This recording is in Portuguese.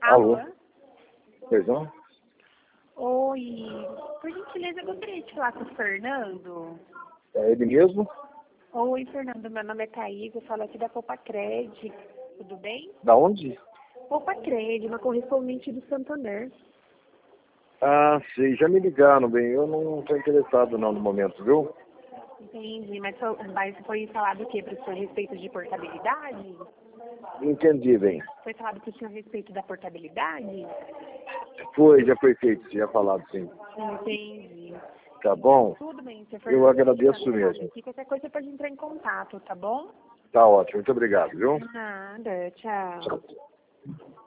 Alô? Alô? Pois não? Oi, por gentileza, eu gostaria de falar com o Fernando. É ele mesmo? Oi, Fernando, meu nome é Thaís, eu falo aqui da Copacred, tudo bem? Da onde? Copacred, uma correspondente do Santander. Ah, sei, já me ligaram, bem, eu não estou interessado não no momento, viu? Entendi, mas foi falado o quê para o senhor a respeito de portabilidade? Entendi, bem. Foi falado para o senhor a respeito da portabilidade? Já foi feito, já falado sim. Entendi. Tá bom? Tudo bem, senhor Eu Fernando, agradeço mesmo. aqui, qualquer coisa pode entrar em contato, tá bom? Tá ótimo, muito obrigado, viu? Nada, tchau. Tchau.